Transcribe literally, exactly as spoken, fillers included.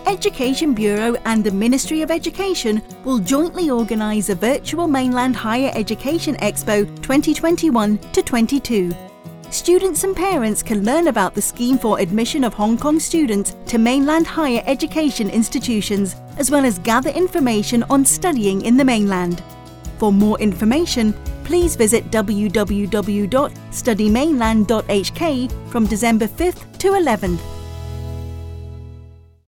Education Bureau and the Ministry of Education will jointly organise a virtual Mainland Higher Education Expo twenty twenty-one to twenty-two. Students and parents can learn about the scheme for admission of Hong Kong students to mainland higher education institutions, as well as gather information on studying in the mainland. For more information, please visit w w w dot study mainland dot h k from December fifth to eleventh.